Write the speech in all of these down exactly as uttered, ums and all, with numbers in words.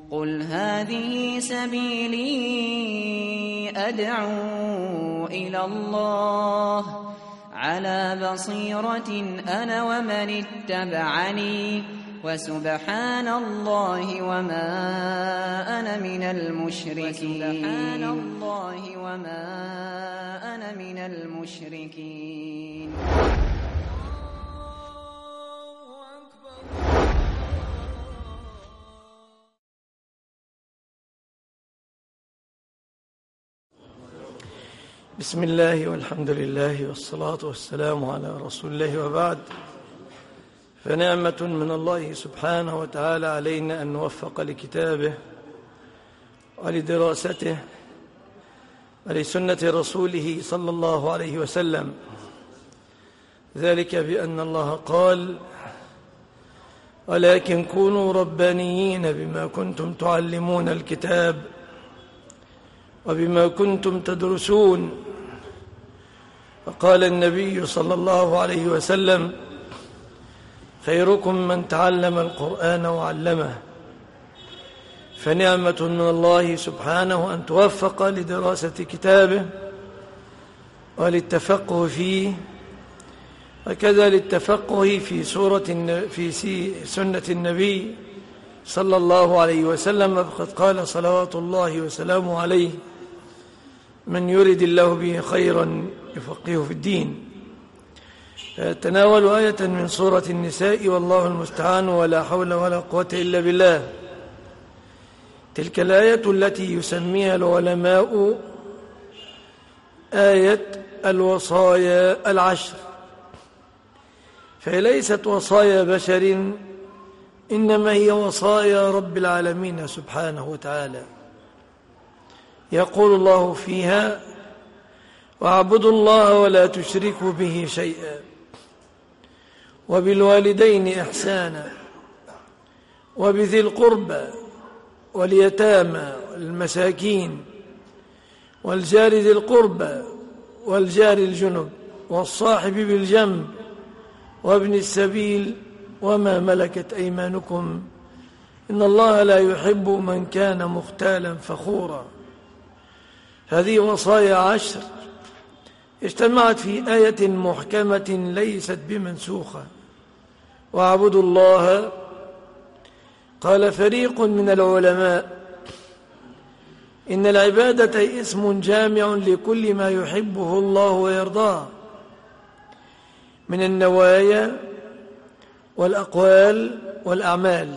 قل هذه سبيلي أدعو إلى الله على بصيرة أنا ومن اتبعني وسبحان الله وما أنا من المشركين سبحان الله وما أنا من المشركين. بسم الله والحمد لله والصلاة والسلام على رسول الله، وبعد، فنعمة من الله سبحانه وتعالى علينا أن نوفق لكتابه ولدراسته ولسنة رسوله صلى الله عليه وسلم، ذلك بأن الله قال: ولكن كونوا ربانيين بما كنتم تعلمون الكتاب وبما كنتم تدرسون. وقال النبي صلى الله عليه وسلم: خيركم من تعلم القرآن وعلمه. فنعمة من الله سبحانه أن توفق لدراسة كتابه وللتفقه فيه، وكذا للتفقه في سورة في سنة النبي صلى الله عليه وسلم، فقد قال صلوات الله وسلامه عليه: من يرد الله به خيرا يفقهه في الدين. تناول آية من سورة النساء، والله المستعان، ولا حول ولا قوة إلا بالله. تلك الآية التي يسميها العلماء آية الوصايا العشر، فهي ليست وصايا بشر، إنما هي وصايا رب العالمين سبحانه وتعالى. يقول الله فيها: واعبدوا الله ولا تشركوا به شيئا وبالوالدين إحسانا وبذي القربى واليتامى والمساكين والجار ذي القربى والجار الجنب والصاحب بالجنب وابن السبيل وما ملكت أيمانكم إن الله لا يحب من كان مختالا فخورا. هذه وصايا عشر اجتمعت في آية محكمة ليست بمنسوخة. واعبدوا الله، قال فريق من العلماء: إن العبادة اسم جامع لكل ما يحبه الله ويرضاه من النوايا والأقوال والأعمال،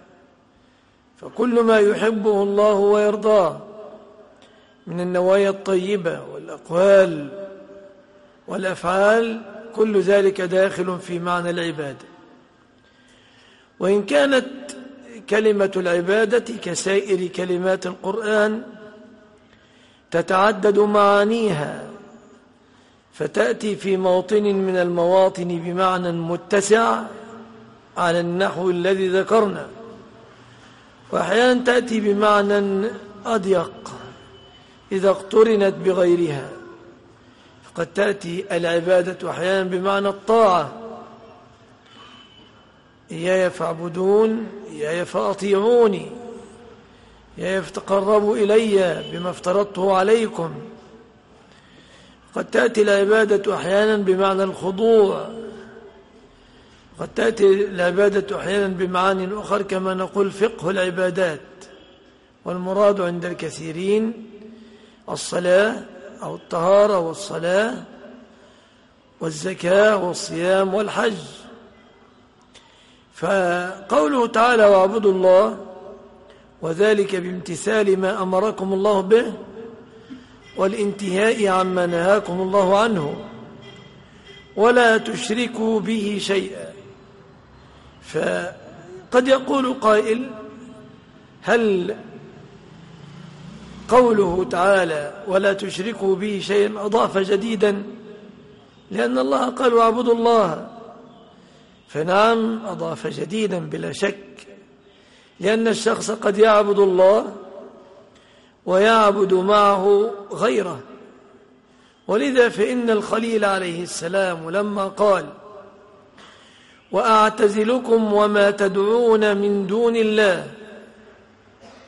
فكل ما يحبه الله ويرضاه من النوايا الطيبة والأقوال والأفعال، كل ذلك داخل في معنى العبادة. وإن كانت كلمة العبادة كسائر كلمات القرآن تتعدد معانيها، فتأتي في موطن من المواطن بمعنى متسع على النحو الذي ذكرنا، وأحيانا تأتي بمعنى أضيق إذا اقترنت بغيرها. فقد تأتي العبادة أحيانا بمعنى الطاعة: إياي فاعبدون، إياي فأطيعوني، إياي فتقربوا إلي بما افترضته عليكم. قد تأتي العبادة أحيانا بمعنى الخضوع، قد تأتي العبادة أحيانا بمعاني أخرى كما نقول فقه العبادات، والمراد عند الكثيرين الصلاة أو الطهارة والصلاة والزكاة والصيام والحج. فقوله تعالى: واعبدوا الله، وذلك بامتثال ما أمركم الله به والانتهاء عما نهاكم الله عنه، ولا تشركوا به شيئا. فقد يقول قائل: هل قوله تعالى ولا تشركوا به شيئا أضاف جديدا؟ لأن الله قال: واعبدوا الله، فنعم أضاف جديدا بلا شك، لأن الشخص قد يعبد الله ويعبد معه غيره. ولذا فإن الخليل عليه السلام لما قال: وأعتزلكم وما تدعون من دون الله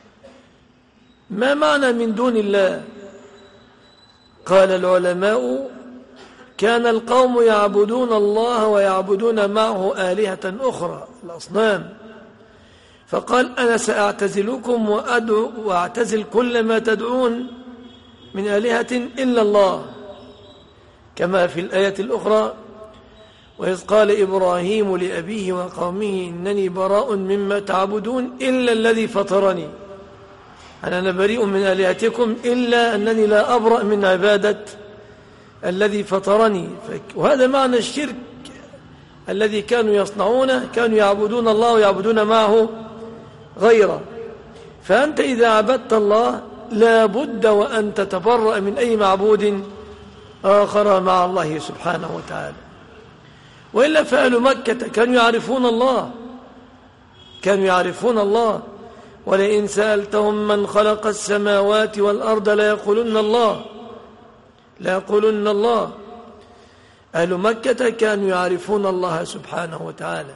ما معنى من دون الله؟ قال العلماء: كان القوم يعبدون الله ويعبدون معه آلهة أخرى، الأصنام، فقال: أنا سأعتزلكم وأدعو وأعتزل كل ما تدعون من آلهة إلا الله، كما في الآية الأخرى: وإذ قال إبراهيم لأبيه وقومه إنني براء مما تعبدون إلا الذي فطرني، أنا بريء من آلهتكم إلا أنني لا أبرأ من عبادة الذي فطرني. وهذا معنى الشرك الذي كانوا يصنعونه، كانوا يعبدون الله ويعبدون معه غيره. فأنت إذا عبدت الله لا بد وأن تتبرأ من أي معبود آخر مع الله سبحانه وتعالى. وإلا فأهل مكة كانوا يعرفون الله، كانوا يعرفون الله، ولئن سألتهم من خلق السماوات والأرض ليقولن الله، ليقولن الله. أهل مكة كانوا يعرفون الله سبحانه وتعالى،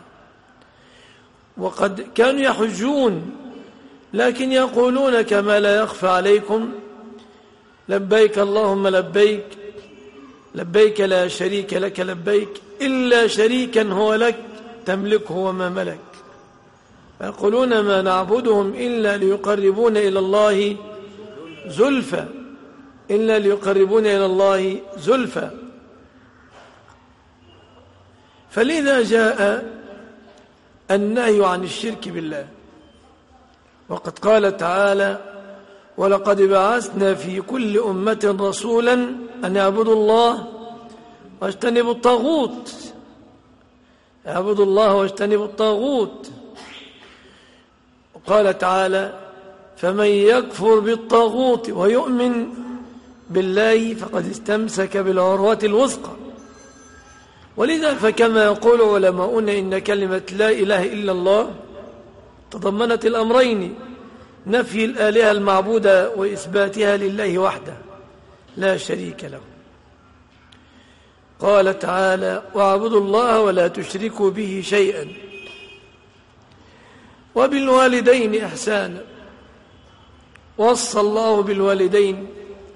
وقد كانوا يحجون، لكن يقولون كما لا يخفى عليكم: لبيك اللهم لبيك، لبيك لا شريك لك لبيك إلا شريكا هو لك تملكه وما ملك. يقولون: ما نعبدهم إلا ليقربون إلى الله زلفى، إلا ليقربون إلى الله زلفى. فلذا جاء النهي عن الشرك بالله، وقد قال تعالى: ولقد بعثنا في كل أمة رسولا أن يعبدوا الله واجتنبوا الطاغوت، اعبدوا الله واجتنبوا الطاغوت. وقال تعالى: فمن يكفر بالطاغوت ويؤمن بالله فقد استمسك بالعروة الوثقى. ولذا فكما يقول علماؤنا إن كلمة لا إله إلا الله تضمنت الأمرين: نفي الآلهة المعبودة وإثباتها لله وحده لا شريك له. قال تعالى: واعبدوا الله ولا تشركوا به شيئا وبالوالدين إحسانا. وصى الله بالوالدين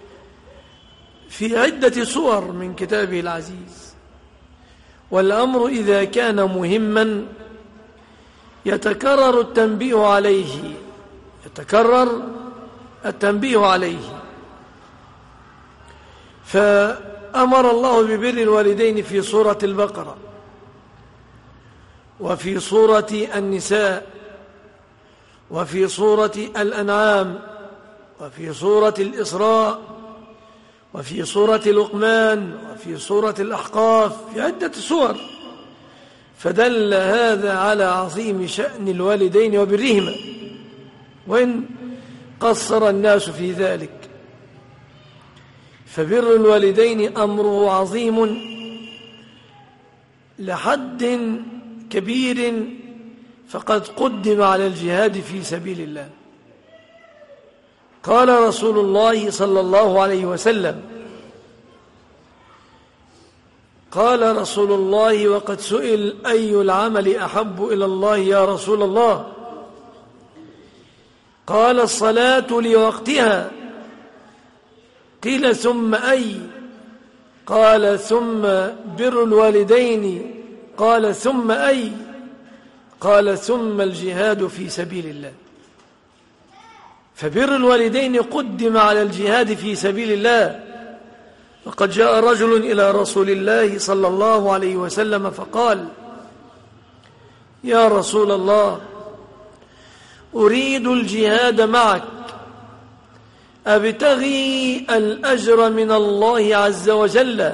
في عدة صور من كتابه العزيز، والأمر إذا كان مهما يتكرر التنبيه عليه، يتكرر التنبيه عليه. فأمر الله ببر الوالدين في سورة البقرة، وفي سورة النساء، وفي سورة الأنعام، وفي سورة الإسراء، وفي سورة لقمان، وفي سورة الأحقاف، في عدة سور. فدل هذا على عظيم شأن الوالدين وبرهما، وإن قصر الناس في ذلك. فبر الوالدين أمره عظيم لحد كبير، فقد قدم على الجهاد في سبيل الله. قال رسول الله صلى الله عليه وسلم: قال رسول الله وقد سئل: أي العمل أحب إلى الله يا رسول الله؟ قال: الصلاة لوقتها. قيل: ثم أي؟ قال: ثم بر الوالدين. قال: ثم أي؟ قال: ثم الجهاد في سبيل الله. فبر الوالدين قدم على الجهاد في سبيل الله. وقد جاء رجل إلى رسول الله صلى الله عليه وسلم فقال: يا رسول الله، أريد الجهاد معك، أبتغي الأجر من الله عز وجل،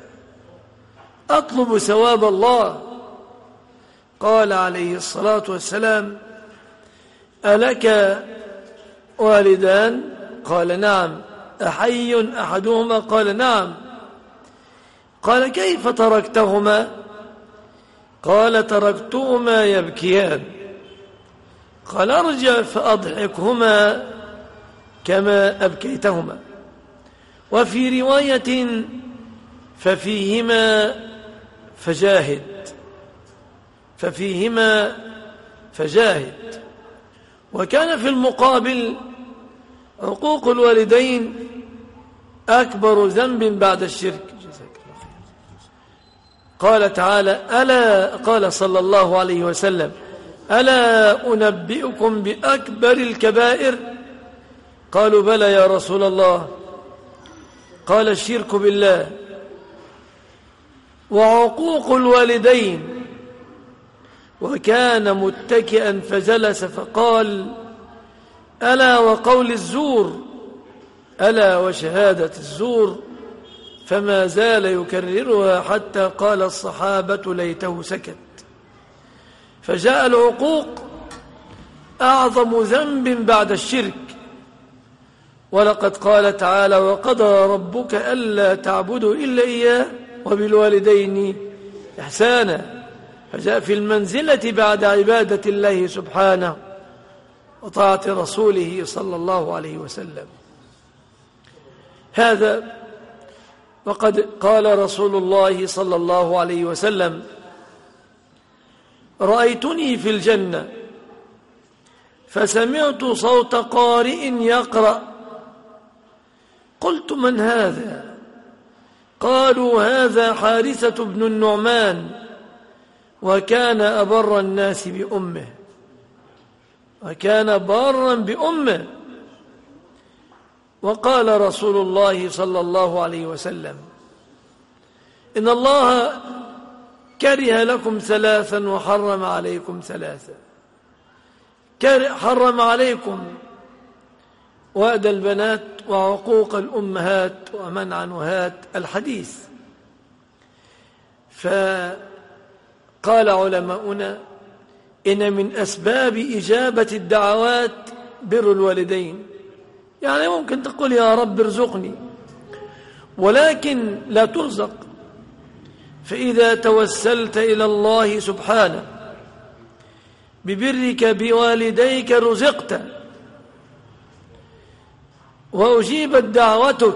أطلب ثواب الله. قال عليه الصلاة والسلام: ألك والدان؟ قال: نعم. أحي أحدهما؟ قال: نعم. قال: كيف تركتهما؟ قال: تركتهما يبكيان. قال: ارجع فأضحكهما كما أبكيتهما. وفي رواية: ففيهما فجاهد، ففيهما فجاهد. وكان في المقابل عقوق الوالدين أكبر ذنب بعد الشرك. قال تعالى ألا قال صلى الله عليه وسلم ألا أنبئكم بأكبر الكبائر؟ قالوا بلى يا رسول الله. قال الشرك بالله وعقوق الوالدين. وكان متكئا فجلس فقال ألا وقول الزور ألا وشهادة الزور، فما زال يكررها حتى قال الصحابة ليته سكت. فجاء العقوق أعظم ذنب بعد الشرك. ولقد قال تعالى وقضى ربك ألا تعبدوا إلا إياه وبالوالدين إحسانا، فجاء في المنزلة بعد عبادة الله سبحانه وطاعة رسوله صلى الله عليه وسلم. هذا وقد قال رسول الله صلى الله عليه وسلم رأيتني في الجنة فسمعت صوت قارئ يقرأ، قلت من هذا؟ قالوا هذا حارثة بن النعمان وكان أبر الناس بأمه وكان بارا بأمه. وقال رسول الله صلى الله عليه وسلم إن الله كره لكم ثلاثا وحرم عليكم ثلاثا. حرم عليكم وأد البنات وعقوق الأمهات ومنع نهات الحديث. فقال علماؤنا إن من أسباب إجابة الدعوات بر الوالدين. يعني ممكن تقول يا رب ارزقني ولكن لا ترزق، فإذا توسلت إلى الله سبحانه ببرك بوالديك رزقت وأجيبت دعوتك.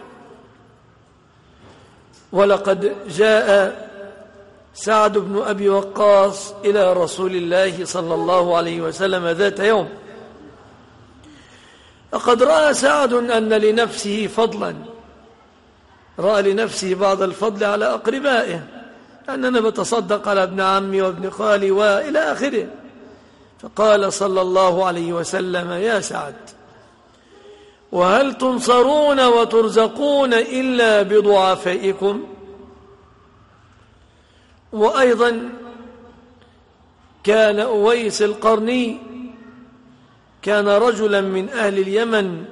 ولقد جاء سعد بن أبي وقاص إلى رسول الله صلى الله عليه وسلم ذات يوم، لقد رأى سعد أن لنفسه فضلا، رأى لنفسه بعض الفضل على أقربائه، أننا بتصدق على ابن عمي وابن خالي وإلى آخره. فقال صلى الله عليه وسلم يا سعد وهل تنصرون وترزقون إلا بضعفائكم؟ وأيضا كان أويس القرني كان رجلا من أهل اليمن،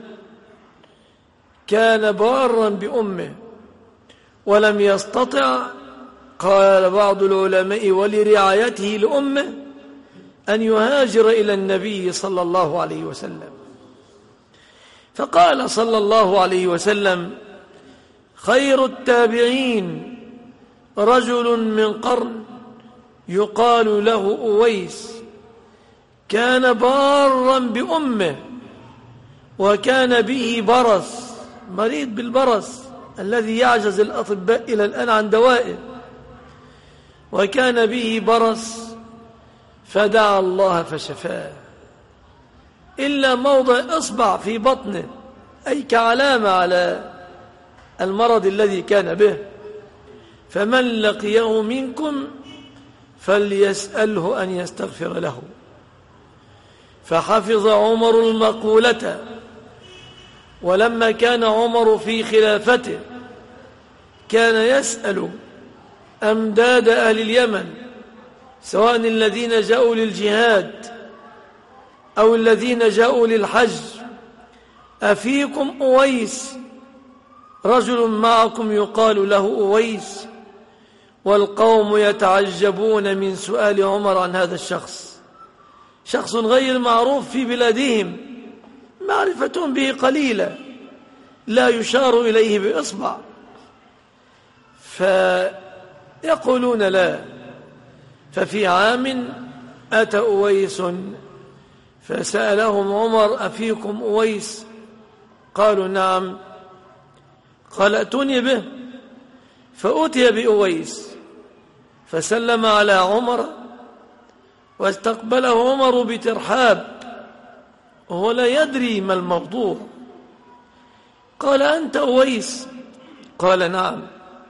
كان بارا بأمه ولم يستطع، قال بعض العلماء ولرعايته لأمه، أن يهاجر إلى النبي صلى الله عليه وسلم. فقال صلى الله عليه وسلم خير التابعين رجل من قرن يقال له أويس، كان بارا بأمه وكان به برص، مريض بالبرص الذي يعجز الأطباء إلى الآن عن دوائه، وكان به برص فدعا الله فشفاه إلا موضع إصبع في بطنه، أي كعلامة على المرض الذي كان به. فمن لقيه منكم فليسأله أن يستغفر له. فحفظ عمر المقولة، ولما كان عمر في خلافته كان يسأل أمداد أهل اليمن، سواء الذين جاءوا للجهاد أو الذين جاءوا للحج، أفيكم أويس؟ رجل معكم يقال له أويس. والقوم يتعجبون من سؤال عمر عن هذا الشخص، شخص غير معروف في بلادهم، معرفتهم به قليلة، لا يشار إليه بإصبع، فيقولون لا. ففي عام أتى أويس فسألهم عمر أفيكم أويس؟ قالوا نعم. قال ائتوني به. فأتي بأويس فسلم على عمر واستقبله عمر بترحاب وهو لا يدري ما الموضوع، قال: أنت أويس؟ قال: نعم.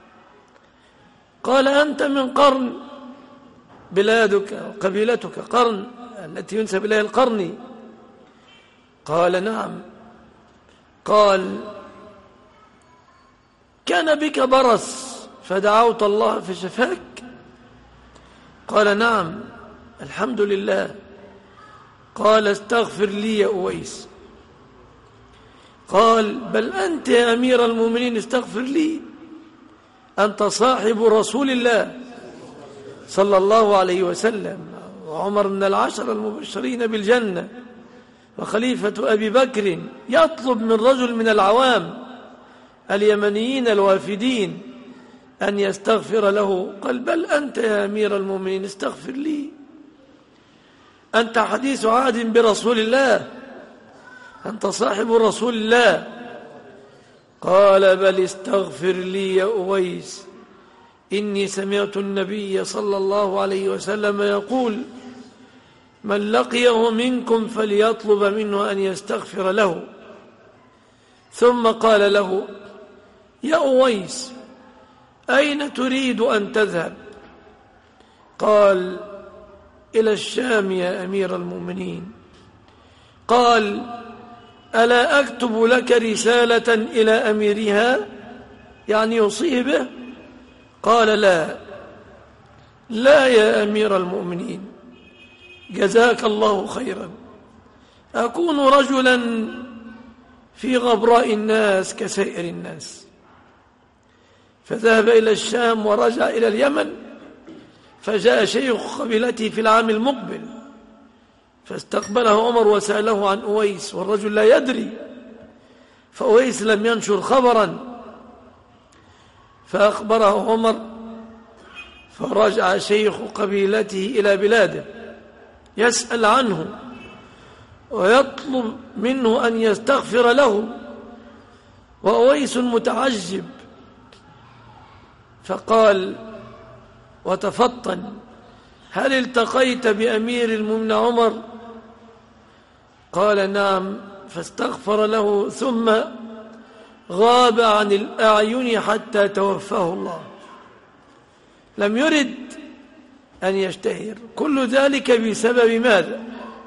قال: أنت من قرن، بلادك وقبيلتك قرن التي ينسب إليها القرني؟ قال: نعم. قال: كان بك برص فدعوت الله فشفاك؟ قال: نعم الحمد لله. قال: استغفر لي يا أويس. قال: بل أنت يا أمير المؤمنين استغفر لي، أنت صاحب رسول الله صلى الله عليه وسلم، وعمر من العشر المبشرين بالجنة، وخليفة أبي بكر يطلب من رجل من العوام اليمنيين الوافدين أن يستغفر له. قال: بل أنت يا أمير المؤمنين استغفر لي، أنت حديث عهد برسول الله، أنت صاحب رسول الله. قال: بل استغفر لي يا أويس، إني سمعت النبي صلى الله عليه وسلم يقول: من لقيه منكم فليطلب منه أن يستغفر له. ثم قال له: يا أويس، أين تريد أن تذهب؟ قال: إلى الشام يا أمير المؤمنين. قال: ألا أكتب لك رسالة إلى أميرها، يعني يوصيه به؟ قال: لا لا يا أمير المؤمنين، جزاك الله خيرا، أكون رجلا في غبراء الناس كسائر الناس. فذهب إلى الشام ورجع إلى اليمن، فجاء شيخ قبيلته في العام المقبل فاستقبله عمر وسأله عن أويس، والرجل لا يدري، فأويس لم ينشر خبرا، فأخبره عمر، فرجع شيخ قبيلته إلى بلاده يسأل عنه ويطلب منه أن يستغفر له، وأويس متعجب، فقال وتفطن: هل التقيت بأمير المؤمنين عمر؟ قال: نعم. فاستغفر له ثم غاب عن الأعين حتى توفاه الله، لم يرد أن يشتهر. كل ذلك بسبب ماذا؟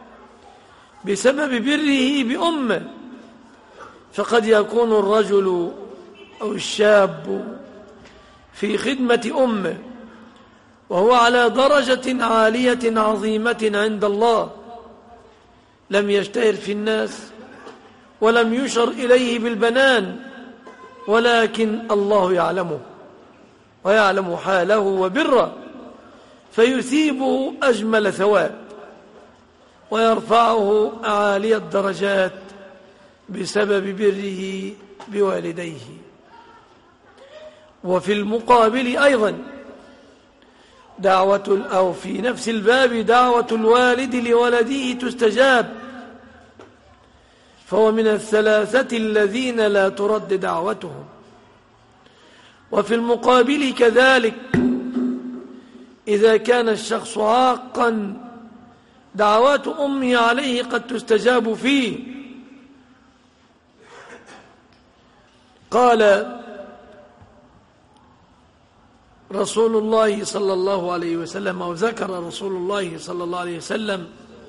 بسبب بره بأمه. فقد يكون الرجل أو الشاب في خدمة أمه وهو على درجة عالية عظيمة عند الله، لم يشتهر في الناس ولم يشر إليه بالبنان، ولكن الله يعلمه ويعلم حاله وبره، فيثيبه أجمل ثواب ويرفعه أعالي الدرجات بسبب بره بوالديه. وفي المقابل أيضا دعوة أو في نفس الباب دعوة الوالد لولده تستجاب، فهو من الثلاثة الذين لا ترد دعوتهم. وفي المقابل كذلك إذا كان الشخص عاقا دعوات أمه عليه قد تستجاب فيه. قال رسول الله صلى الله عليه وسلم، أو ذكر رسول الله صلى الله عليه وسلم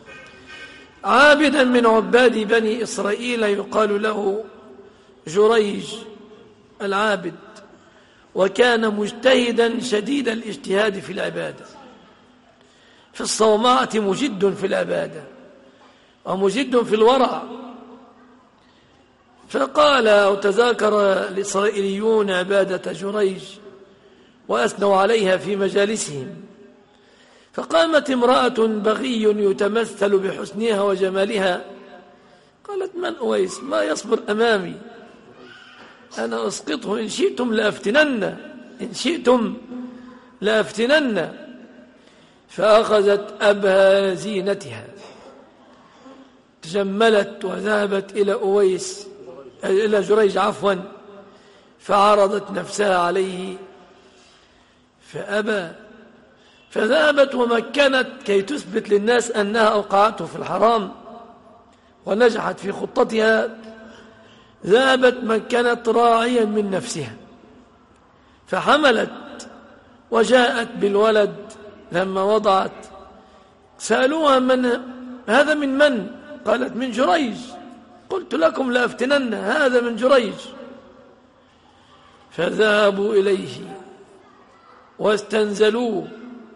عابدا من عباد بني إسرائيل يقال له جريج العابد، وكان مجتهدا شديد الاجتهاد في العبادة، في الصومعة مجد في العبادة ومجد في الورع. فقال أو تذاكر الإسرائيليون عبادة جريج وأثنوا عليها في مجالسهم، فقامت امرأة بغي يتمثل بحسنها وجمالها، قالت: من أويس؟ ما يصبر أمامي، أنا أسقطه، إن شئتم لأفتنن، إن شئتم لأفتنن. فأخذت أبهى زينتها، تجملت وذهبت إلى أويس إلى جريج عفوا فعرضت نفسها عليه فأبى، فذهبت ومكنت كي تثبت للناس أنها أوقعته في الحرام ونجحت في خطتها. ذهبت مكنت راعيا من نفسها فحملت وجاءت بالولد. لما وضعت سألوها من هذا، من من؟ قالت من جريج. قلت لكم لأفتنن، هذا من جريج. فذهبوا إليه واستنزلوه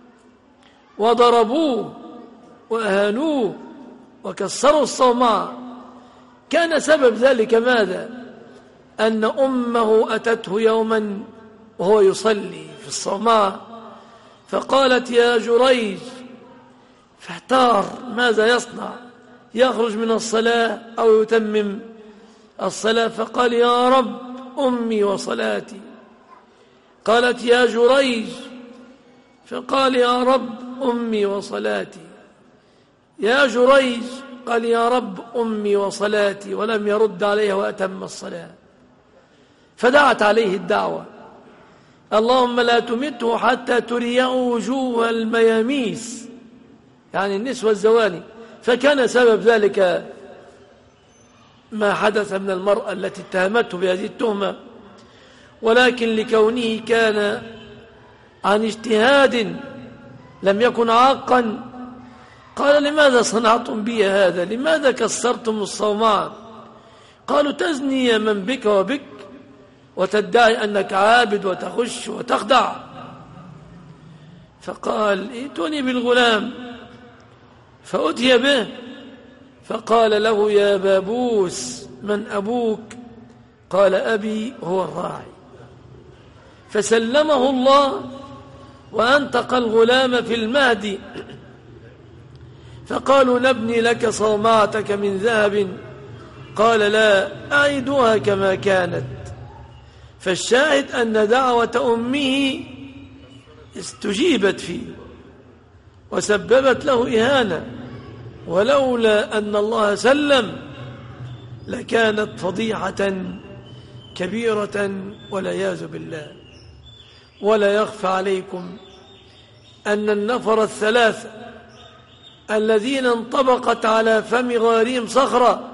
وضربوه وأهانوه وكسروا الصومعة. كان سبب ذلك ماذا؟ أن أمه أتته يوما وهو يصلي في الصومعة فقالت يا جريج، فاحتار ماذا يصنع، يخرج من الصلاة أو يتمم الصلاة، فقال يا رب أمي وصلاتي. قالت يا جريج، فقال يا رب أمي وصلاتي. يا جريج، قال يا رب أمي وصلاتي، ولم يرد عليها وأتم الصلاة. فدعت عليه الدعوة اللهم لا تمته حتى تريه وجوه المياميس، يعني النسوة الزواني. فكان سبب ذلك ما حدث من المرأة التي اتهمته بهذه التهمة، ولكن لكونه كان عن اجتهاد لم يكن عاقا قال لماذا صنعتم بي هذا؟ لماذا كسرتم الصومعة؟ قالوا تزني يا من بك وبك وتدعي أنك عابد وتخش وتخدع. فقال ائتوني بالغلام، فأتي به فقال له يا بابوس من أبوك؟ قال أبي هو الراعي. فسلمه الله وأنتق الغلام في المهد. فقالوا نبني لك صومعتك من ذهب، قال لا، أعيدوها كما كانت. فالشاهد أن دعوة أمه استجيبت فيه وسببت له إهانة، ولولا أن الله سلم لكانت فضيحة كبيرة والعياذ بالله. ولا يخفى عليكم أن النفر الثلاثة الذين انطبقت على فم غارهم صخرة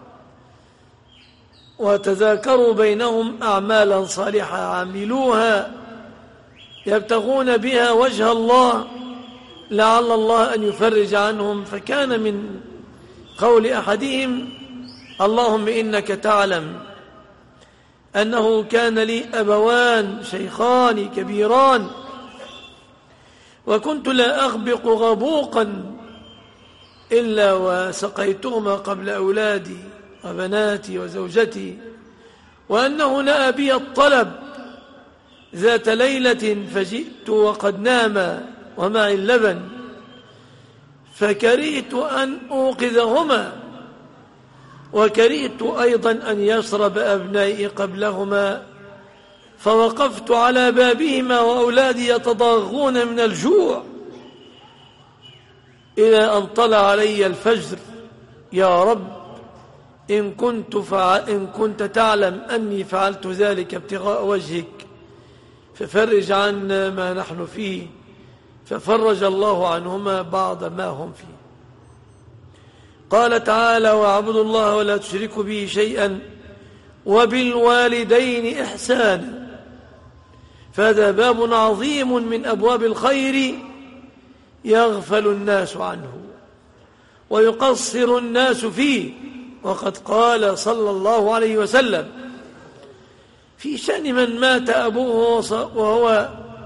وتذاكروا بينهم أعمالا صالحة عملوها يبتغون بها وجه الله لعل الله أن يفرج عنهم، فكان من قول أحدهم اللهم إنك تعلم أنه كان لي أبوان شيخان كبيران وكنت لا أغبق غبوقا إلا وسقيتهما قبل أولادي وبناتي وزوجتي، وأنه نأى بي الطلب ذات ليلة فجئت وقد ناما ومعي اللبن، فكرهت أن أوقظهما وكرهت أيضا أن يشرب أبنائي قبلهما، فوقفت على بابهما وأولادي يتضاغون من الجوع إلى أن طلع علي الفجر. يا رب إن كنت, فع... إن كنت تعلم أني فعلت ذلك ابتغاء وجهك ففرج عنا ما نحن فيه، ففرج الله عنهما بعض ما هم فيه. قال تعالى واعبدوا الله ولا تشركوا به شيئا وبالوالدين إحسانا. فهذا باب عظيم من أبواب الخير يغفل الناس عنه ويقصر الناس فيه. وقد قال صلى الله عليه وسلم في شأن من مات أبوه وهو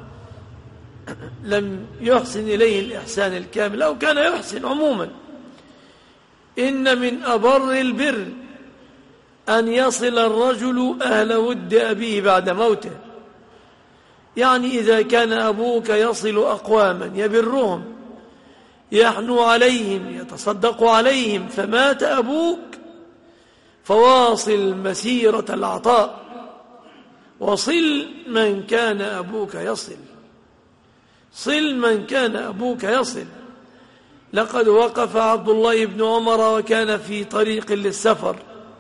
لم يحسن إليه الإحسان الكامل أو كان يحسن عموما: إن من أبر البر أن يصل الرجل أهل ود أبيه بعد موته. يعني إذا كان أبوك يصل أقواما يبرهم يحنو عليهم يتصدق عليهم، فمات أبوك فواصل مسيرة العطاء وصل من كان أبوك يصل، صل من كان أبوك يصل. لقد وقف عبد الله بن عمر وكان في طريق للسفر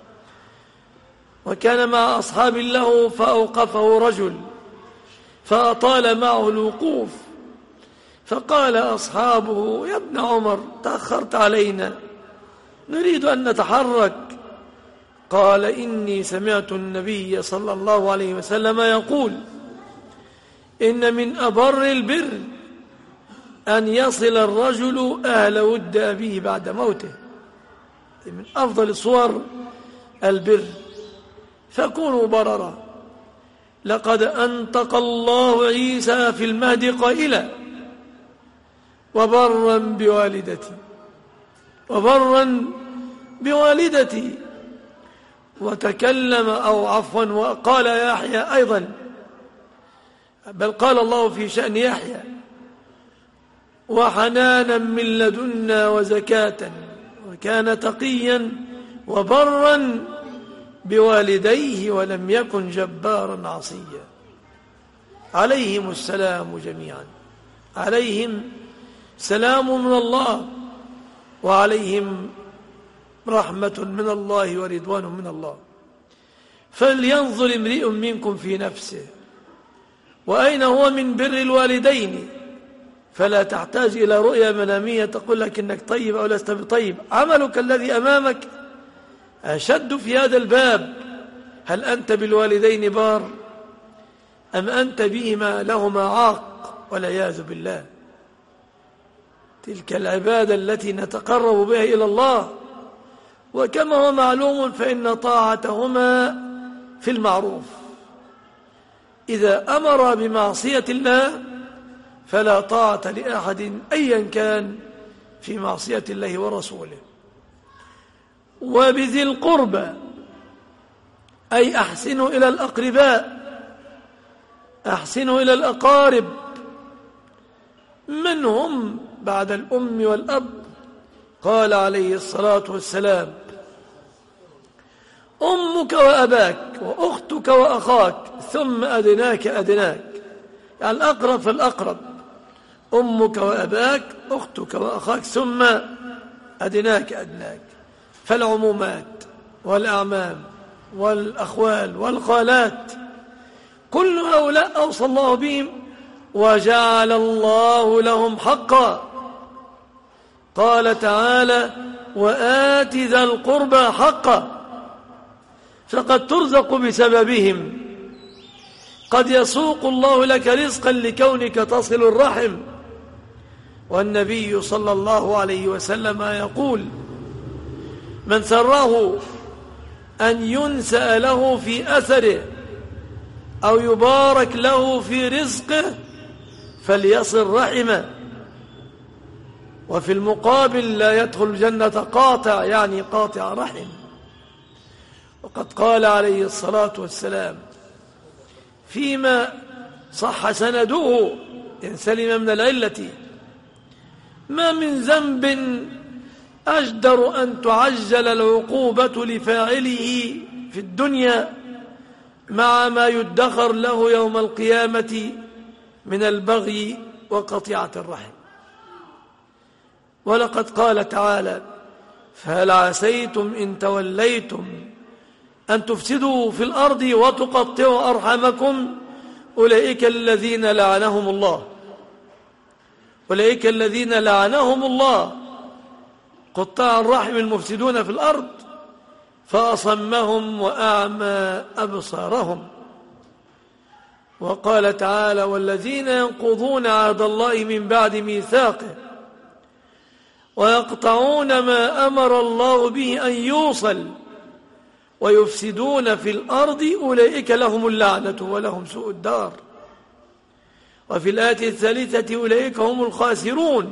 وكان مع أصحاب له، فأوقفه رجل فأطال معه الوقوف، فقال أصحابه يا ابن عمر تأخرت علينا نريد أن نتحرك. قال إني سمعت النبي صلى الله عليه وسلم يقول إن من أبر البر أن يصل الرجل أهل ود أبيه بعد موته، من أفضل صور البر. فكونوا بررا. لقد أنطق الله عيسى في المهد قائلا وبرا بوالدتي وبرا بوالدتي، وتكلم أو عفوا وقال يحيى أيضا، بل قال الله في شأن يحيى وحنانا من لدنا وزكاة وكان تقيا وبرا بوالديه ولم يكن جبارا عصيا. عليهم السلام جميعا، عليهم سلام من الله وعليهم رحمة من الله ورضوان من الله. فلينظر امرئ منكم في نفسه وأين هو من بر الوالدين، فلا تحتاج إلى رؤية منامية تقول لك إنك طيب أو لست بطيب. عملك الذي أمامك أشد في هذا الباب. هل أنت بالوالدين بار أم أنت بهما لهما عاق والعياذ بالله؟ تلك العبادة التي نتقرب بها إلى الله، وكما هو معلوم فإن طاعتهما في المعروف. إذا أمر بمعصية الله فلا طاعة لأحد أيا كان في معصية الله ورسوله. وبذي القربى أي أحسنوا إلى الأقرباء، أحسنوا إلى الأقارب، منهم بعد الأم والأب. قال عليه الصلاة والسلام أمك وأباك وأختك وأخاك ثم أدناك أدناك، يعني الأقرب فالأقرب، أمك وأباك أختك وأخاك ثم أدناك أدناك. فالعمومات والأعمام والأخوال والخالات كل هؤلاء أوصى الله بهم وجعل الله لهم حقا. قال تعالى وآت ذا القربى حقا، فقد ترزق بسببهم. قد يسوق الله لك رزقا لكونك تصل الرحم. والنبي صلى الله عليه وسلم يقول من سره أن ينسأ له في أثره أو يبارك له في رزقه فليصل رحمه. وفي المقابل لا يدخل الجنة قاطع، يعني قاطع رحم. وقد قال عليه الصلاة والسلام فيما صح سنده إن سلم من العلة ما من ذنب أجدر أن تعجل العقوبة لفاعله في الدنيا مع ما يدخر له يوم القيامة من البغي وقطيعة الرحم. ولقد قال تعالى فهل عسيتم إن توليتم أن تفسدوا في الأرض وتقطعوا أرحامكم أولئك الذين لعنهم الله أولئك الذين لعنهم الله قطاع الرحم المفسدون في الأرض فأصمهم وأعمى أبصارهم. وقال تعالى والذين ينقضون عهد الله من بعد ميثاقه ويقطعون ما أمر الله به أن يوصل ويفسدون في الأرض أولئك لهم اللعنة ولهم سوء الدار. وفي الآية الثالثة أولئك هم الخاسرون.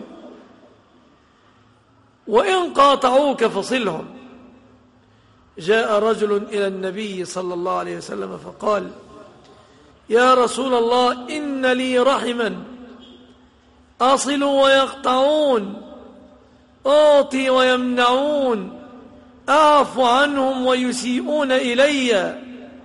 وإن قاطعوك فصلهم. جاء رجل إلى النبي صلى الله عليه وسلم فقال يا رسول الله إن لي رحما أصل ويقطعون أعطي ويمنعون أعفو عنهم ويسيئون إلي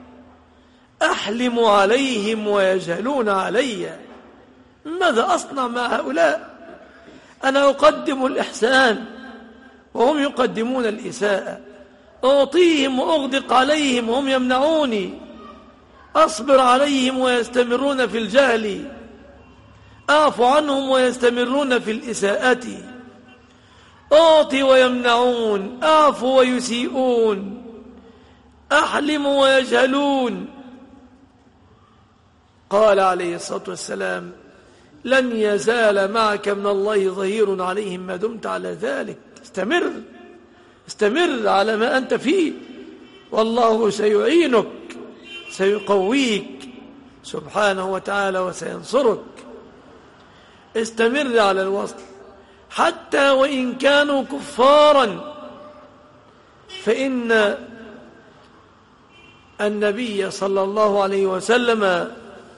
أحلم عليهم ويجهلون علي ماذا أصنع مع هؤلاء؟ أنا أقدم الإحسان وهم يقدمون الإساءة، أعطيهم وأغدق عليهم وهم يمنعوني، أصبر عليهم ويستمرون في الجهل، أعفو عنهم ويستمرون في الإساءة، أعطي ويمنعون، أعفو ويسيئون، أحلم ويجهلون. قال عليه الصلاة والسلام: لن يزال معك من الله ظهير عليهم ما دمت على ذلك. استمر استمر على ما أنت فيه، والله سيعينك سيقويك سبحانه وتعالى وسينصرك. استمر على الوصل حتى وإن كانوا كفارا، فإن النبي صلى الله عليه وسلم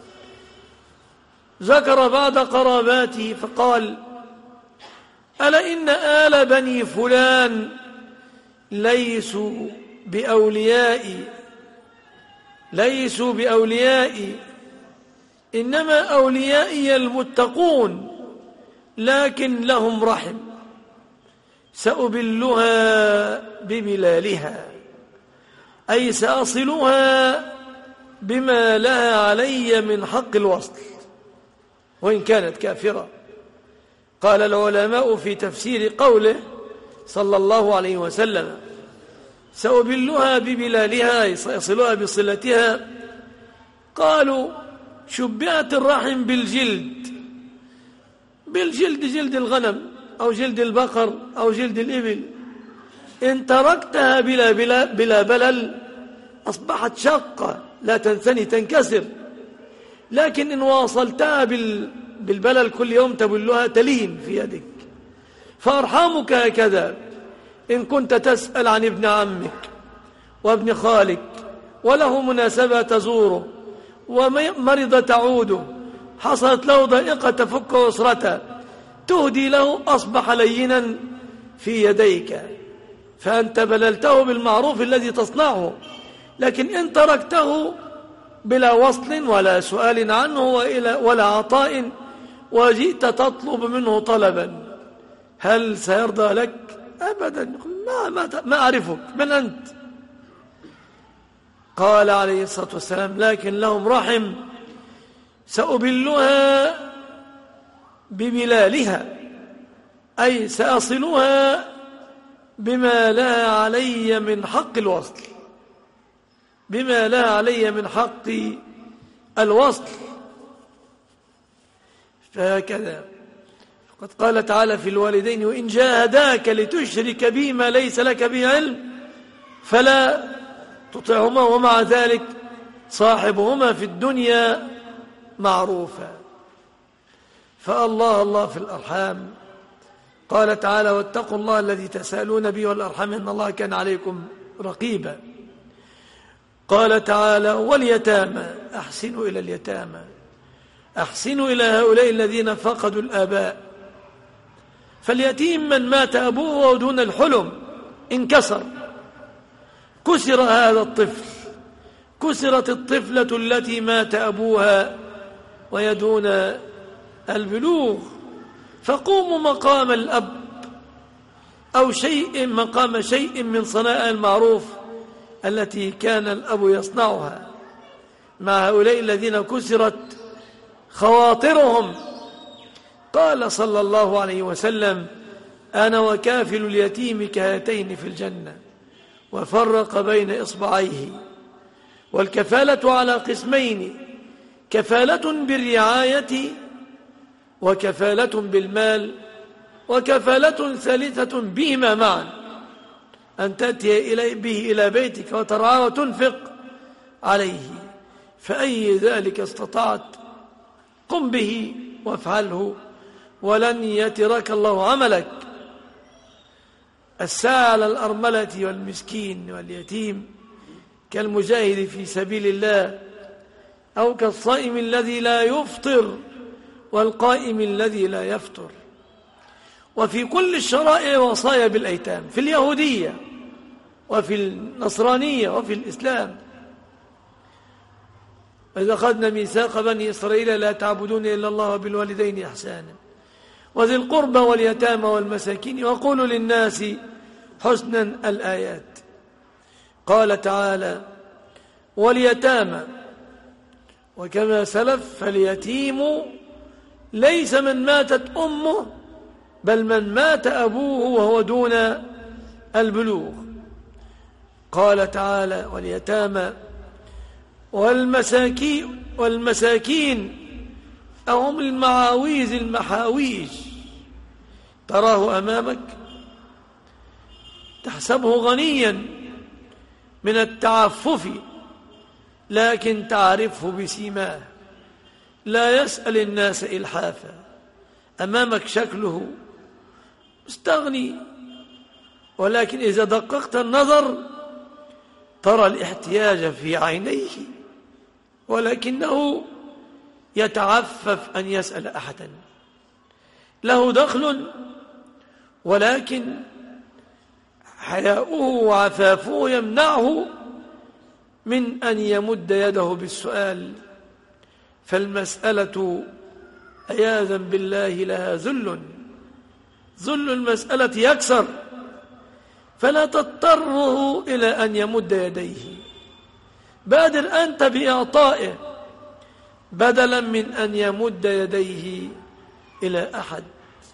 ذكر بعض قراباته فقال: ألا إن آل بني فلان ليسوا بأوليائي ليسوا بأوليائي إنما أوليائي المتقون، لكن لهم رحم سأبلها ببلالها، أي سأصلها بما لها علي من حق الوصل وإن كانت كافرة. قال العلماء في تفسير قوله صلى الله عليه وسلم: سأبلها ببلالها، سيصلها بصلتها، قالوا: شبعت الرحم بالجلد، بالجلد جلد الغنم أو جلد البقر أو جلد الإبل، إن تركتها بلا, بلا, بلا بلل أصبحت شقة لا تنثني تنكسر، لكن إن واصلتها بالبلل كل يوم تبلها تلين في يدك. فأرحامك هكذا، إن كنت تسأل عن ابن عمك وابن خالك وله مناسبة تزوره ومرض تعوده، حصلت له ضائقة تفك أسرته، تهدي له، أصبح لينا في يديك، فأنت بللته بالمعروف الذي تصنعه. لكن إن تركته بلا وصل ولا سؤال عنه ولا عطاء وجئت تطلب منه طلبا، هل سيرضى لك؟ أبدا. ما, ما, ما أعرفك، من أنت؟ قال عليه الصلاة والسلام: لكن لهم رحم سأبلها ببلالها، أي سأصلها بما لها علي من حق الوصل، بما لها علي من حق الوصل. فهكذا قد قال تعالى في الوالدين: وإن جاهداك لتشرك بي ما ليس لك به علم فلا تطعهما ومع ذلك صاحبهما في الدنيا معروفا. فالله الله في الأرحام. قال تعالى: واتقوا الله الذي تسألون به والأرحام إن الله كان عليكم رقيبا. قال تعالى: واليتامى أحسنوا إلى اليتامى، أحسنوا إلى هؤلاء الذين فقدوا الآباء. فاليتيم من مات أبوه ودون الحلم انكسر، كسر هذا الطفل، كسرت الطفلة التي مات أبوها ويدون البلوغ، فقوموا مقام الأب أو شيء مقام شيء من صنائع المعروف التي كان الأب يصنعها مع هؤلاء الذين كسرت خواطرهم. قال صلى الله عليه وسلم: أنا وكافل اليتيم كهاتين في الجنة، وفرق بين إصبعيه. والكفالة على قسمين: كفالة بالرعاية، وكفالة بالمال، وكفالة ثالثة بهما معا، أن تأتي إلي به إلى بيتك وترعاه وتنفق عليه، فأي ذلك استطعت قم به وافعله ولن يترك الله عملك. الساعة على الأرملة والمسكين واليتيم كالمجاهد في سبيل الله، أو كالصائم الذي لا يفطر والقائم الذي لا يفطر. وفي كل الشرائع وصايا بالأيتام، في اليهودية وفي النصرانية وفي الإسلام. وإذا أخذنا ميثاق بني إسرائيل لا تعبدون إلا الله وبالوالدين إحسانا وذي القربى واليتامى والمساكين وقولوا للناس حسنا الآيات. قال تعالى: واليتامى. وكما سلف فاليتيم ليس من ماتت أمه، بل من مات أبوه وهو دون البلوغ. قال تعالى: واليتامى والمساكين والمساكين أهم المعاويز المحاويج. تراه أمامك تحسبه غنيا من التعفف، لكن تعرفه بسيماه، لا يسأل الناس إلحافا. أمامك شكله مستغني، ولكن إذا دققت النظر ترى الاحتياج في عينيه، ولكنه يتعفف أن يسأل أحدا. له دخل، ولكن حياؤه وعفافه يمنعه من أن يمد يده بالسؤال. فالمسألة عياذا بالله لها ذل، ذل المسألة يكسر، فلا تضطره إلى أن يمد يديه. بادر أنت بإعطائه بدلا من أن يمد يديه إلى أحد.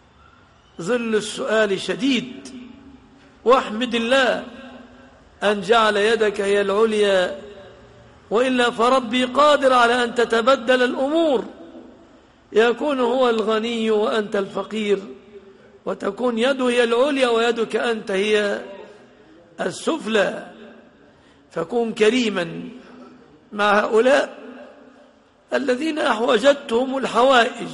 ذل السؤال شديد، واحمد الله أن جعل يدك هي العليا، وإلا فربي قادر على أن تتبدل الأمور، يكون هو الغني وأنت الفقير، وتكون يده هي العليا ويدك أنت هي السفلى. فكن كريما مع هؤلاء الذين أحوجتهم الحوائج.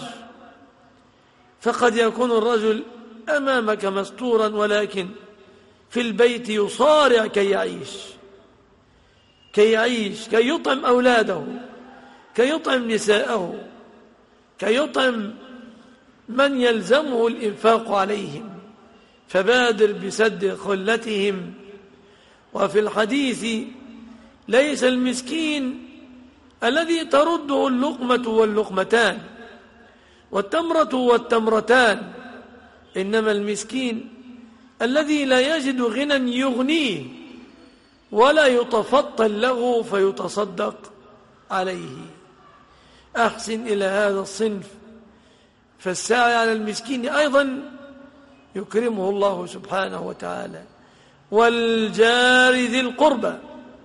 فقد يكون الرجل أمامك مستورا، ولكن في البيت يصارع كي يعيش كي يعيش كي يطعم أولاده، كي يطعم نساءه، كي يطعم من يلزمه الإنفاق عليهم. فبادر بسد خلتهم. وفي الحديث: ليس المسكين الذي ترده اللقمة واللقمتان والتمرة والتمرتان، إنما المسكين الذي لا يجد غنى يغنيه ولا يتفطن له فيتصدق عليه. أحسن إلى هذا الصنف، فالساعي على المسكين أيضا يكرمه الله سبحانه وتعالى. والجار ذي القربى،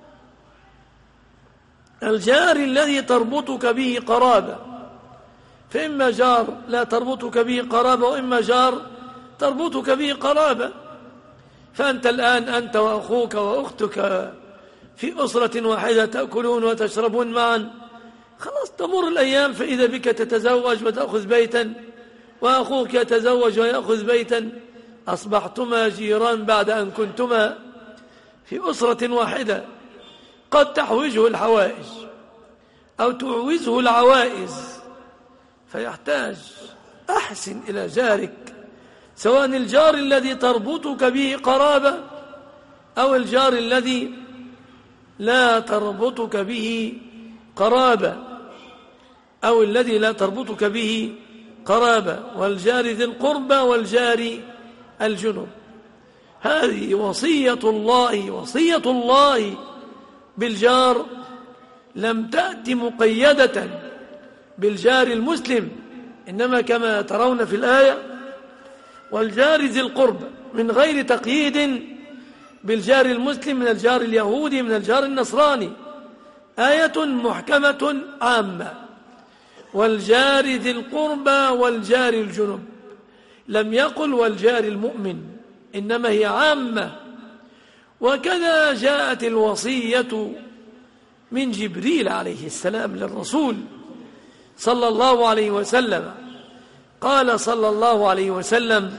الجار الذي تربطك به قرابة، فإما جار لا تربطك به قرابة، وإما جار تربطك به قرابة. فأنت الآن أنت وأخوك وأختك في أسرة واحدة تأكلون وتشربون معا، خلاص تمر الأيام فإذا بك تتزوج وتأخذ بيتا، وأخوك يتزوج ويأخذ بيتا، أصبحتما جيران بعد أن كنتما في أسرة واحدة. قد تحوجه الحوائج أو تعوزه العوائز فيحتاج. أحسن إلى جارك، سواء الجار الذي تربطك به قرابة أو الجار الذي لا تربطك به قرابة أو الذي لا تربطك به قرابة. والجار ذي القربى والجار الجنب. هذه وصية الله، وصية الله بالجار لم تأتي مقيدة بالجار المسلم، إنما كما ترون في الآية: والجار ذي القربى، من غير تقييد بالجار المسلم من الجار اليهودي من الجار النصراني. آية محكمة عامة. والجار ذي القربى والجار الجنب، لم يقل والجار المؤمن، إنما هي عامة. وكذا جاءت الوصية من جبريل عليه السلام للرسول صلى الله عليه وسلم. قال صلى الله عليه وسلم: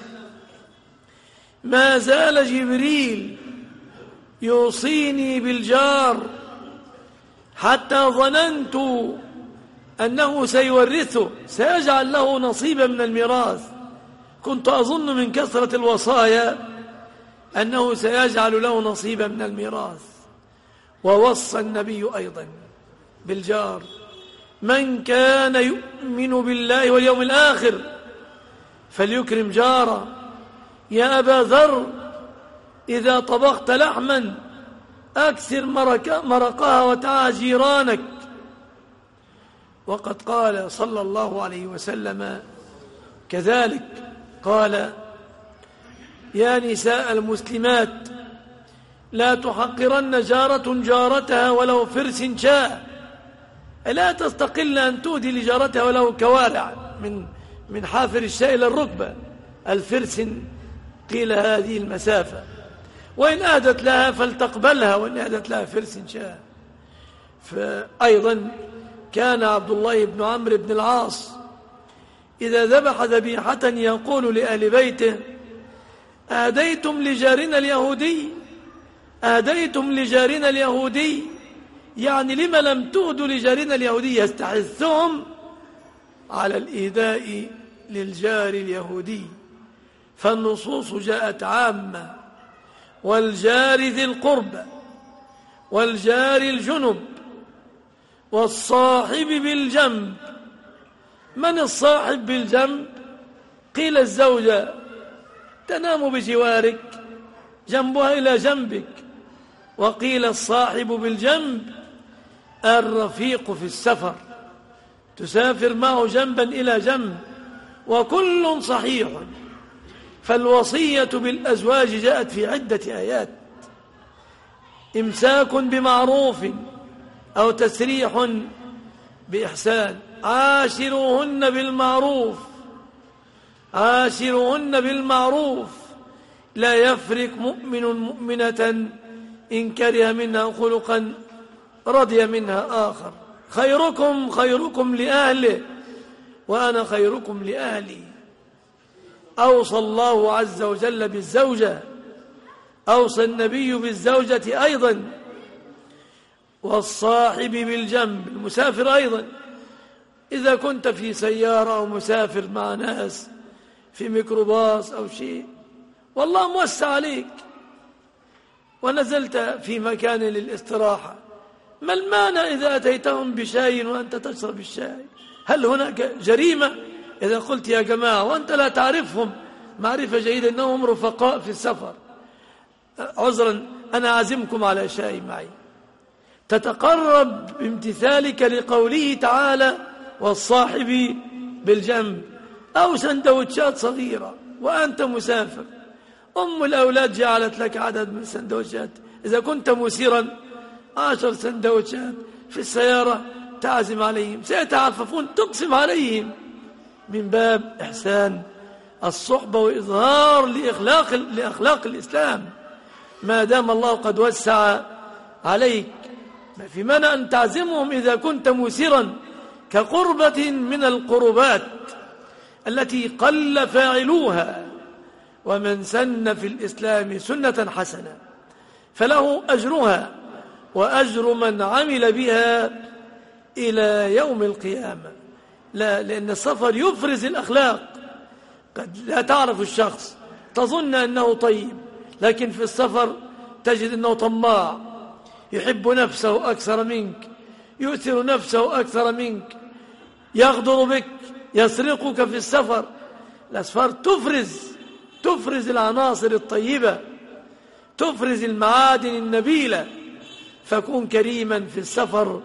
ما زال جبريل يوصيني بالجار حتى ظننت أنه سيورثه، سيجعل له نصيبا من الميراث. كنت أظن من كثرة الوصايا أنه سيجعل له نصيبا من الميراث. ووصى النبي أيضا بالجار: من كان يؤمن بالله واليوم الآخر فليكرم جاره. يا أبا ذر، إذا طبخت لحما أكثر مرقها ودع جيرانك. وقد قال صلى الله عليه وسلم كذلك، قال: يا نساء المسلمات لا تحقرن جارة جارتها ولو فرس شاء، لا تستقل أن تؤدي لجارتها ولو كوارع من من حافر الشاء إلى الركبة، الفرس قيل هذه المسافة، وإن أهدت لها فلتقبلها وإن أهدت لها فرس شاء. فأيضا كان عبد الله بن عمرو بن العاص إذا ذبح ذبيحة يقول لأهل بيته: أهديتم لجارنا اليهودي، أهديتم لجارنا اليهودي، يعني لما لم تهدوا لجارنا اليهودي، يستحثهم على الإهداء للجار اليهودي. فالنصوص جاءت عامة: والجار ذي القربى، والجار الجنب، والصاحب بالجنب. من الصاحب بالجنب؟ قيل الزوجة تنام بجوارك جنبها إلى جنبك، وقيل الصاحب بالجنب الرفيق في السفر، تسافر معه جنبا إلى جنب، وكل صحيح. فالوصية بالأزواج جاءت في عدة آيات: إمساك بمعروف أو تسريح بإحسان، عاشروهن بالمعروف، عاشروهن بالمعروف، لا يفرق مؤمن مؤمنة إن كره منها خلقا رضي منها آخر، خيركم خيركم لأهله وأنا خيركم لأهلي. أوصى الله عز وجل بالزوجة، أوصى النبي بالزوجة أيضا، والصاحب بالجنب، المسافر أيضا. إذا كنت في سيارة أو مسافر مع ناس في ميكروباص أو شيء والله موسع عليك ونزلت في مكان للاستراحة، ما المانع إذا أتيتهم بشاي وأنت تشرب الشاي؟ هل هناك جريمة إذا قلت يا جماعة وأنت لا تعرفهم معرفة جيدة أنهم رفقاء في السفر، عذرا أنا أعزمكم على شاي معي، تتقرب بامتثالك لقوله تعالى: والصاحب بالجنب، أو سندوتشات صغيرة وأنت مسافر، أم الأولاد جعلت لك عدد من السندوتشات، إذا كنت مسيرا عشر سندوتشات في السيارة تعزم عليهم، سيتعففون، تقسم عليهم، من باب إحسان الصحبة وإظهار لأخلاق, لأخلاق الإسلام، ما دام الله قد وسع عليك. ما في مانع أن تعزمهم إذا كنت مسيرا، كقربة من القربات التي قل فاعلوها، ومن سن في الإسلام سنة حسنة فله أجرها وأجر من عمل بها إلى يوم القيامة. لا، لأن السفر يفرز الأخلاق، قد لا تعرف الشخص تظن أنه طيب، لكن في السفر تجد أنه طماع، يحب نفسه أكثر منك، يؤثر نفسه أكثر منك، يغدر بك، يسرقك في السفر. الأسفار تفرز تفرز العناصر الطيبة، تفرز المعادن النبيلة، فكن كريما في السفر.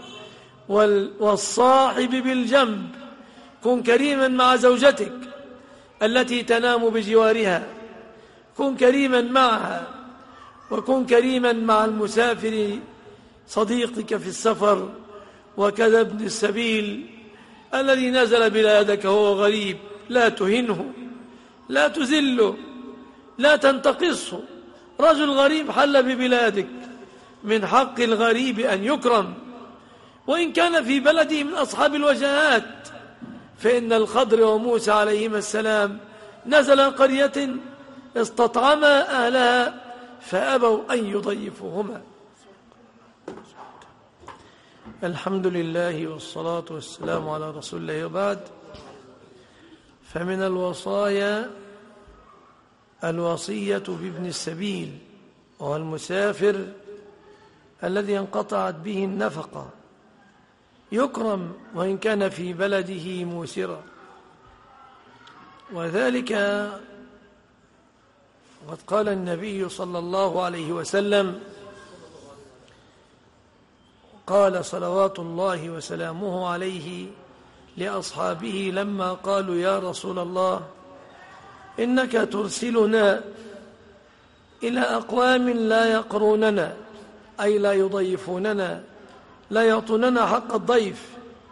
والصاحب بالجنب، كن كريما مع زوجتك التي تنام بجوارها، كن كريما معها، وكن كريما مع المسافر صديقك في السفر، وكذا ابن السبيل الذي نزل بلادك وهو غريب، لا تهنه، لا تذله، لا تنتقصه. رجل غريب حل ببلادك، من حق الغريب أن يكرم، وإن كان في بلده من أصحاب الوجهات، فإن الخضر وموسى عليهما السلام نزل قرية استطعما أهلها فأبوا أن يضيفوهما. الحمد لله والصلاة والسلام على رسول الله، وبعد. فمن الوصايا الوصية بابن السبيل، وهو المسافر الذي انقطعت به النفقة، يكرم وإن كان في بلده موسرا، وذلك وقد قال النبي صلى الله عليه وسلم، قال صلوات الله وسلامه عليه لأصحابه لما قالوا: يا رسول الله إنك ترسلنا إلى أقوام لا يقروننا، أي لا يضيفوننا، لا يعطوننا حق الضيف.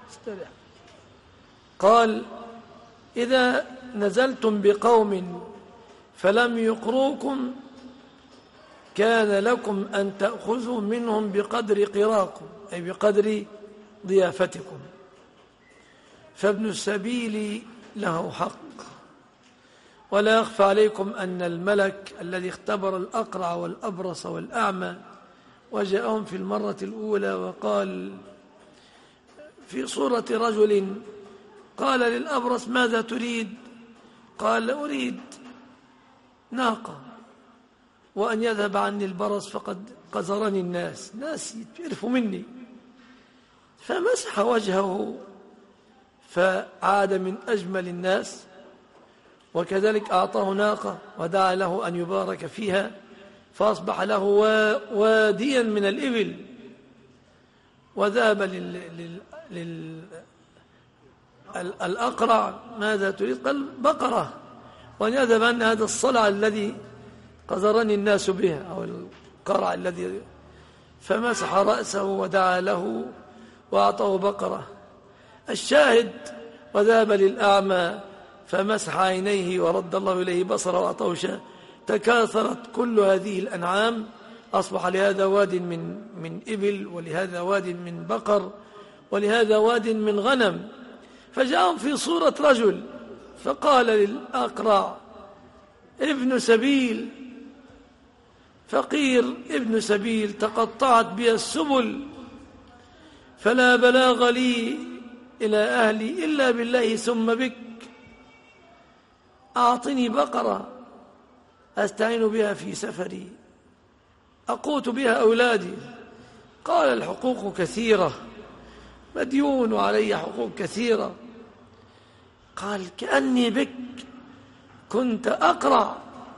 قال: إذا نزلتم بقوم فلم يقروكم كان لكم أن تأخذوا منهم بقدر قراكم، أي بقدر ضيافتكم. فابن السبيل له حق. ولا يخفى عليكم أن الملك الذي اختبر الأقرع والأبرص والأعمى وجاءهم في المرة الأولى وقال في صورة رجل، قال للأبرص: ماذا تريد؟ قال: أريد ناقة، وأن يذهب عني البرص فقد قذرني الناس، ناس يعرفوا مني. فمسح وجهه فعاد من أجمل الناس. وكذلك أعطاه ناقة ودعا له أن يبارك فيها، فأصبح له واديا من الإبل. وذهب لل... لل... لل... الأقرع: ماذا تريد؟ قال: بقرة، وأن يذهب عن هذا الصلع الذي قذرني الناس به، أو القرع الذي. فمسح رأسه ودعا له وأعطاه بقرة. الشاهد: وذهب للأعمى فمسح عينيه ورد الله إليه بصره وأعطاه شاة. تكاثرت كل هذه الأنعام، أصبح لهذا واد من من إبل، ولهذا واد من بقر، ولهذا واد من غنم. فجاءهم في صورة رجل فقال للأقرع: ابن سبيل، فقير ابن سبيل، تقطعت بي السبل، فلا بلاغ لي إلى أهلي إلا بالله ثم بك، أعطني بقرة أستعين بها في سفري أقوت بها أولادي. قال: الحقوق كثيرة، مديون علي حقوق كثيرة. قال: كأني بك كنت أقرع،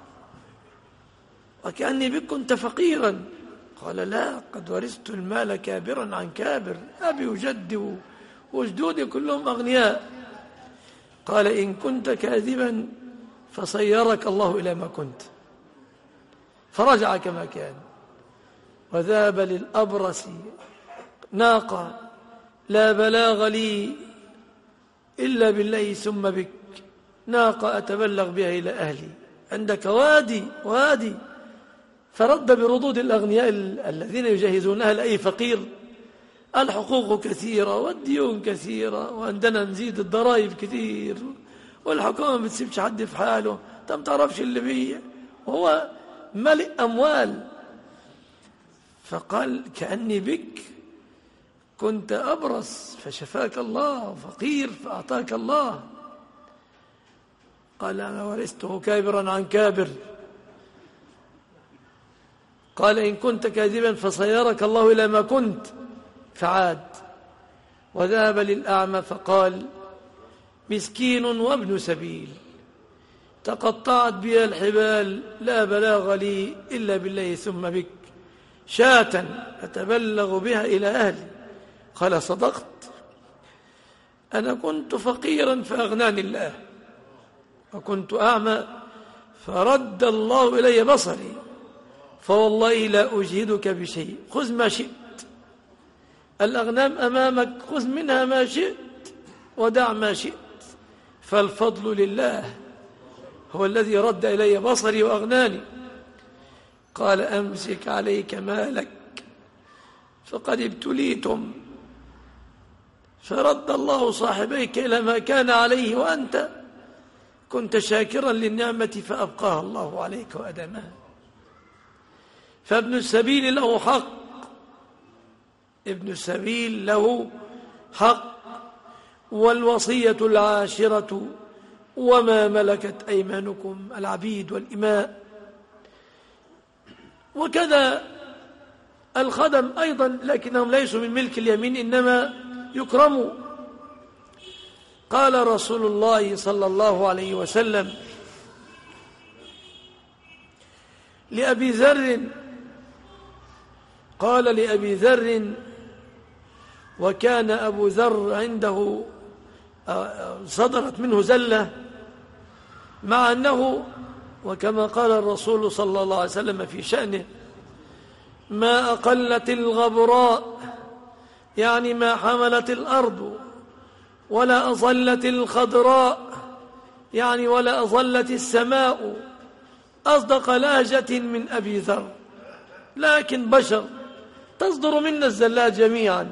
وكأني بك كنت فقيرا. قال: لا، قد ورثت المال كابرا عن كابر، أبي وجدي وجدودي كلهم أغنياء. قال: إن كنت كاذبا فصيرك الله إلى ما كنت. فرجع كما كان. وذهب للأبرص: ناقة، لا بلاغ لي إلا بالله ثم بك، ناقة أتبلغ بها إلى أهلي، عندك وادي وادي. فرد بردود الأغنياء الذين يجهزونها لأي فقير: الحقوق كثيرة والديون كثيرة، وعندنا نزيد الضرائب كثير، والحكومة ما بتسيبش حد في حاله، انت ما تعرفش اللي بيه، وهو ملئ أموال. فقال: كأني بك كنت أبرص فشفاك الله، فقير فأعطاك الله. قال: أنا ورثته كابرا عن كابر. قال: إن كنت كاذبا فصيرك الله إلى ما كنت. فعاد وذهب للأعمى فقال: مسكين وابن سبيل، تقطعت بي الحبال، لا بلاغ لي إلا بالله ثم بك، شاة أتبلغ بها إلى أهلي. قال: صدقت، أنا كنت فقيرا فأغناني الله، وكنت أعمى فرد الله إلي بصري، فوالله لا أجهدك بشيء، خذ ما شئت، الأغنام أمامك، خذ منها ما شئت ودع ما شئت، فالفضل لله، هو الذي رد إلي بصري وأغناني. قال: أمسك عليك مالك فقد ابتليتم. فرد الله صاحبيك إلى ما كان عليه، وأنت كنت شاكرا للنعمة فأبقاها الله عليك وأدامها. فابن السبيل له حق، ابن السبيل له حق. والوصية العاشرة: وما ملكت أيمانكم، العبيد والإماء. وكذا الخدم أيضا، لكنهم ليسوا من ملك اليمين، إنما يكرموا. قال رسول الله صلى الله عليه وسلم لأبي ذر، قال لأبي ذر، وكان أبو ذر عنده صدرت منه زلة، مع أنه وكما قال الرسول صلى الله عليه وسلم في شأنه: ما أقلت الغبراء، يعني ما حملت الأرض، ولا أظلت الخضراء، يعني ولا أظلت السماء أصدق لهجة من أبي ذر، لكن بشر تصدر منا الزلات جميعا.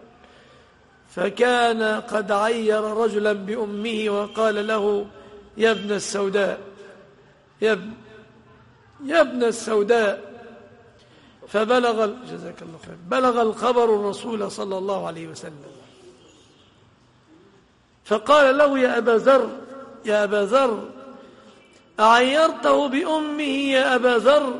فكان قد عير رجلا بأمه وقال له: يا ابن السوداء، يا ابن, يا ابن السوداء. فبلغ جزاك الله خير بلغ الخبر الرسول صلى الله عليه وسلم، فقال له: يا أبا ذر، يا أبا ذر، أعيرته بأمه يا أبا ذر؟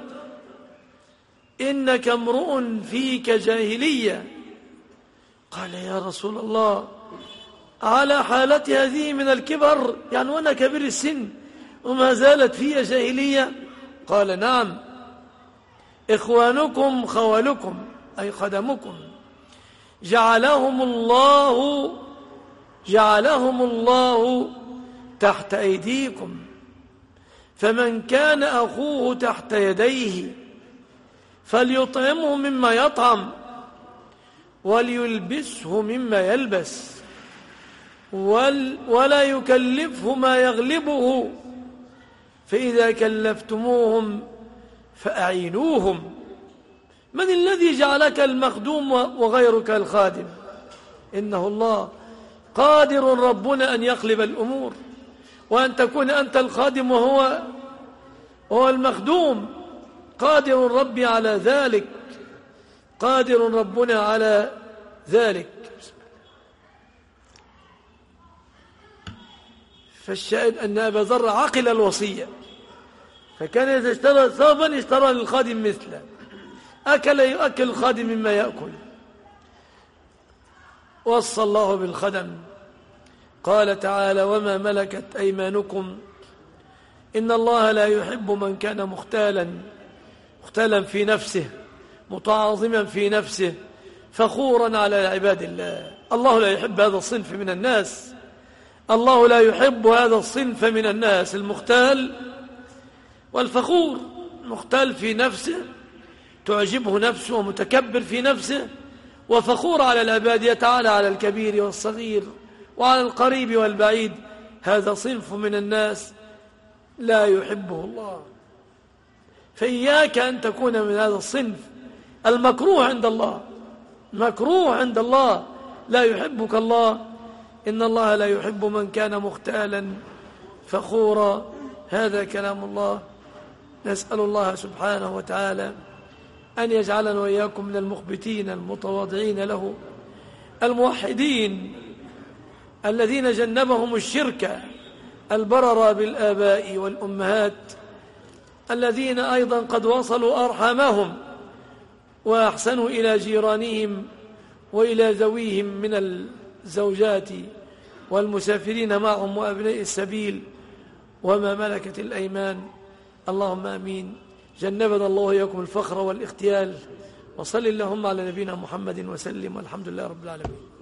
إنك امرؤ فيك جاهلية. قال: يا رسول الله، على حالتي هذه من الكبر، يعني وأنا كبير السن وما زالت في جاهلية؟ قال: نعم، إخوانكم خوالكم، أي خدمكم، جعلهم الله جعلهم الله تحت أيديكم، فمن كان أخوه تحت يديه فليطعمه مما يطعم وليلبسه مما يلبس ولا يكلفه ما يغلبه، فإذا كلفتموهم فأعينوهم. من الذي جعلك المخدوم وغيرك الخادم؟ إنه الله، قادر ربنا أن يقلب الأمور، وأن تكون أنت الخادم وهو وهو المخدوم. قادر ربي على ذلك، قادر ربنا على ذلك. فالشاهد أن أبا ذر عقل الوصية، فكان إذا اشترى ثوبا اشترى للخادم مثله، أكل يؤكل الخادم مما يأكل. وصى الله بالخدم، قال تعالى: وما ملكت أيمانكم إن الله لا يحب من كان مختالا مختالا في نفسه، متعاظما في نفسه، فخورا على عباد الله. الله لا يحب هذا الصنف من الناس، الله لا يحب هذا الصنف من الناس، المختال والفخور. مختال في نفسه، تعجبه نفسه، ومتكبر في نفسه، وفخور على العباد، يتعالى على الكبير والصغير وعلى القريب والبعيد. هذا صنف من الناس لا يحبه الله. فإياك أن تكون من هذا الصنف المكروه عند الله، مكروه عند الله، لا يحبك الله. إن الله لا يحب من كان مختالا فخورا. هذا كلام الله. نسأل الله سبحانه وتعالى أن يجعلنا وإياكم من المخبتين المتواضعين له، الموحدين الذين جنبهم الشرك، البرر بالآباء والأمهات، الذين أيضا قد وصلوا أرحامهم وأحسنوا إلى جيرانهم وإلى ذويهم من الزوجات والمسافرين معهم وأبناء السبيل وما ملكت الأيمان. اللهم آمين. جنبنا الله وإياكم الفخر والاختيال. وصل اللهم على نبينا محمد وسلم، والحمد لله رب العالمين.